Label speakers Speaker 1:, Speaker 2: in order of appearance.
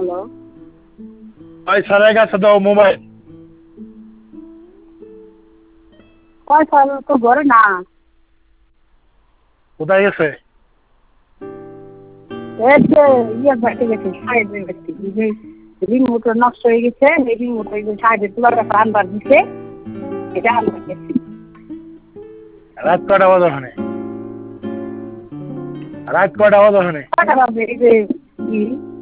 Speaker 1: Hello.
Speaker 2: ওই স্যারের কাছে দাও মোবাইল।
Speaker 1: কয় স্যার তো ঘরে না।
Speaker 2: কোথায় গেছে?
Speaker 1: এই যে বাড়িতে গেছে, সাহেবের বাড়িতে। এই যে রিমোট নষ্ট হয়ে গেছে, এই রিমোট ওই যে সাহেবের তুলার কাছে আনবার দিছে, এটা আনবার গেছি।
Speaker 2: রাত কটা বাজে ওখানে? রাত কটা বাজে ওখানে?
Speaker 1: কয়টা বাজে? এই যে